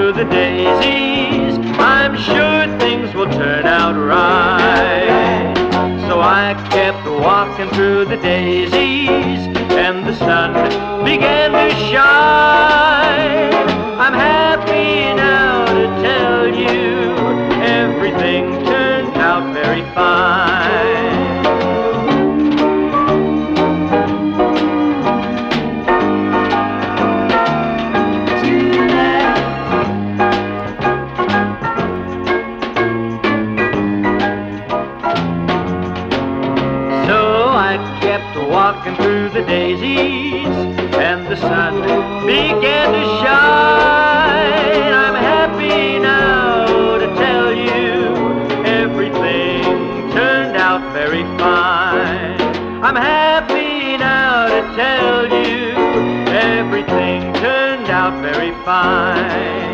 through the daisies, I'm sure things will turn out right. So I kept walking through the daisies, and the sun began to shine. I'm happy now to tell you, everything turned out very fine. Walking through the daisies, and the sun began to shine. I'm happy now to tell you, everything turned out very fine. I'm happy now to tell you, everything turned out very fine.